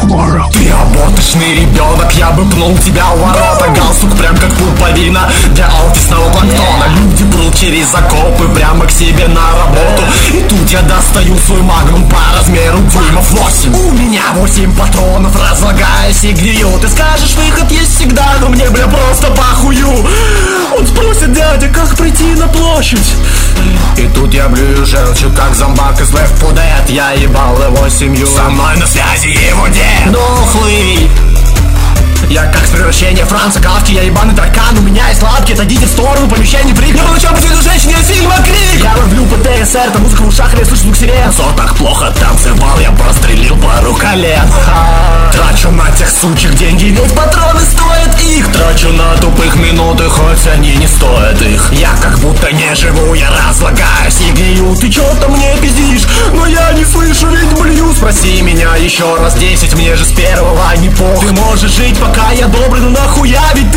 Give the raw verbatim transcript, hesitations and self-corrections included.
tomorrow. Ты работочный ребенок, я бы пнул тебя у ворота. Галстук прям как пуповина для офисного планктона. Люди прут через окопы прямо к себе на работу. И тут я достаю свой магнум по размеру дюймов восемь. У меня восемь патронов, разлагаясь и грею. Ты скажешь, выход есть всегда, но мне, бля, просто похую. Он спросит, дядя, как прийти на площадь? И тут я блюю желчью, как зомбак из Left фор Dead. Я ебал его семью, со мной на связи его дед дохлый. Я как с превращения Франца Кафки. Я ебаный таракан, у меня есть лапки. Отойдите в сторону, помещение прыг. Я получал по цвету женщине из фильма Крик. Я ловлю ПТСР, там музыка в ушах, я слышу звук сирен. Все так плохо танцевал, я прострелил пару колен. Трачу на тех сучек деньги, ведь патроны стоят их. Трачу на тупых минуты, хоть они не стоят их. Я как будто не живу, я разлагаюсь и гнию. Ты чё-то мне пиздишь, но я не слышу, ведь блюю. Спроси меня еще раз десять, мне же с первого не пох. Ты можешь жить, пока я добрый, но нахуя, ведь